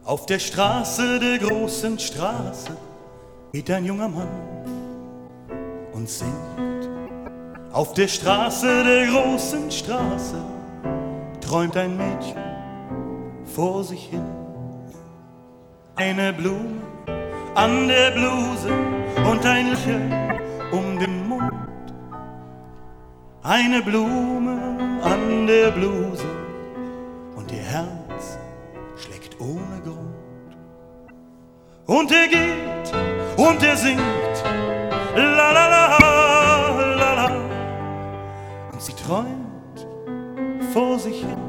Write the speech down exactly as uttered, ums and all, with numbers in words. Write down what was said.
Auf der Straße, der großen Straße, geht ein junger Mann und singt. Auf der Straße, der großen Straße, träumt ein Mädchen vor sich hin. Eine Blume an der Bluse und ein Lächeln um den Mund. Eine Blume an der Bluse und ihr Herz schlägt ohne Grund. Und er geht und er singt, la la la la la, und sie träumt vor sich hin.